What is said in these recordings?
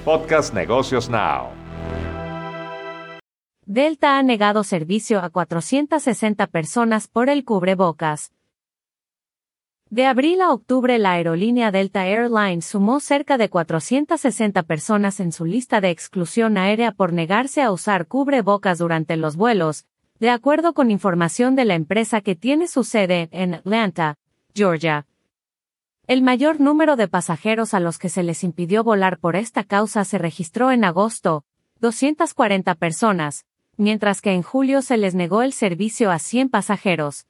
Podcast Negocios Now. Delta ha negado servicio a 460 personas por el cubrebocas. De abril a octubre, la aerolínea Delta Airlines sumó cerca de 460 personas en su lista de exclusión aérea por negarse a usar cubrebocas durante los vuelos, de acuerdo con información de la empresa que tiene su sede en Atlanta, Georgia. El mayor número de pasajeros a los que se les impidió volar por esta causa se registró en agosto, 240 personas, mientras que en julio se les negó el servicio a 100 pasajeros.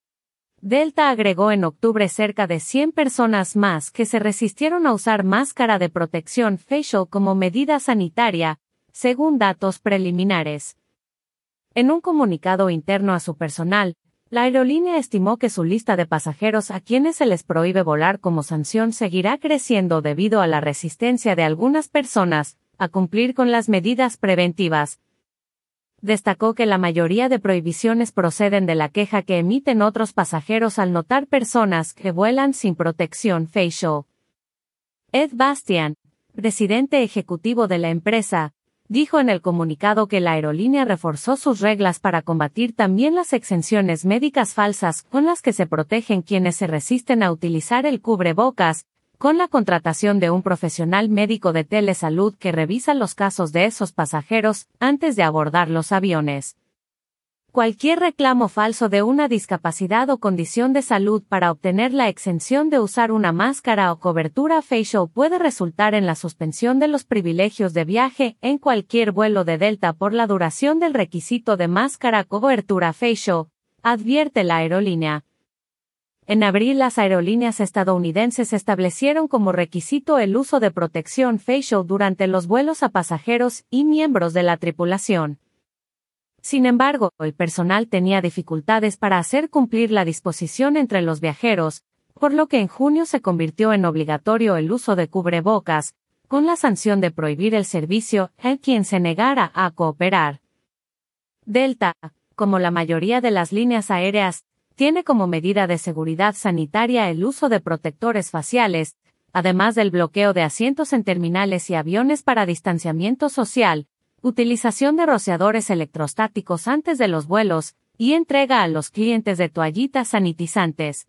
Delta agregó en octubre cerca de 100 personas más que se resistieron a usar máscara de protección facial como medida sanitaria, según datos preliminares. En un comunicado interno a su personal, la aerolínea estimó que su lista de pasajeros a quienes se les prohíbe volar como sanción seguirá creciendo debido a la resistencia de algunas personas a cumplir con las medidas preventivas. Destacó que la mayoría de prohibiciones proceden de la queja que emiten otros pasajeros al notar personas que vuelan sin protección facial. Ed Bastian, presidente ejecutivo de la empresa, dijo en el comunicado que la aerolínea reforzó sus reglas para combatir también las exenciones médicas falsas con las que se protegen quienes se resisten a utilizar el cubrebocas, con la contratación de un profesional médico de telesalud que revisa los casos de esos pasajeros antes de abordar los aviones. Cualquier reclamo falso de una discapacidad o condición de salud para obtener la exención de usar una máscara o cobertura facial puede resultar en la suspensión de los privilegios de viaje en cualquier vuelo de Delta por la duración del requisito de máscara o cobertura facial, advierte la aerolínea. En abril, las aerolíneas estadounidenses establecieron como requisito el uso de protección facial durante los vuelos a pasajeros y miembros de la tripulación. Sin embargo, el personal tenía dificultades para hacer cumplir la disposición entre los viajeros, por lo que en junio se convirtió en obligatorio el uso de cubrebocas, con la sanción de prohibir el servicio a quien se negara a cooperar. Delta, como la mayoría de las líneas aéreas, tiene como medida de seguridad sanitaria el uso de protectores faciales, además del bloqueo de asientos en terminales y aviones para distanciamiento social, utilización de rociadores electrostáticos antes de los vuelos, y entrega a los clientes de toallitas sanitizantes.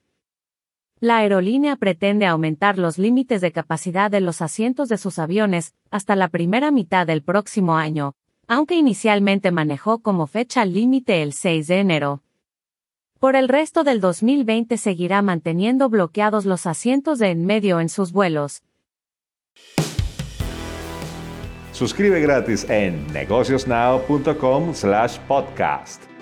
La aerolínea pretende aumentar los límites de capacidad de los asientos de sus aviones hasta la primera mitad del próximo año, aunque inicialmente manejó como fecha límite el 6 de enero. Por el resto del 2020 seguirá manteniendo bloqueados los asientos de en medio en sus vuelos. Suscribe gratis en negociosnow.com/podcast.